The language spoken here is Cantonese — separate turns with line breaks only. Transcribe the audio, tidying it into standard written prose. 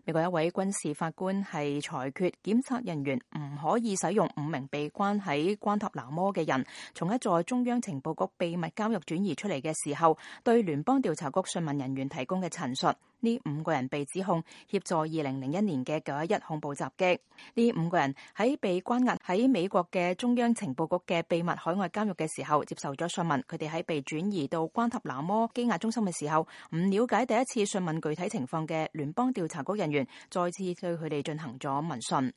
美國一位軍事法官係裁決檢察人員唔可以使用5名被關喺關塔那摩嘅人從一座中央情報局秘密監獄轉移出嚟嘅時候，對聯邦調查局訊問人員提供嘅陳述。呢5個人被指控協助2001年嘅911恐怖襲擊。呢5個人喺被關押喺美國嘅中央情報局嘅秘密海外監獄嘅時候，接受咗訊問。佢哋喺被轉移到關塔那摩羈押中心嘅時候，唔了解第一次訊問具體情況嘅聯邦調查局人員再次對佢哋進行咗問訊。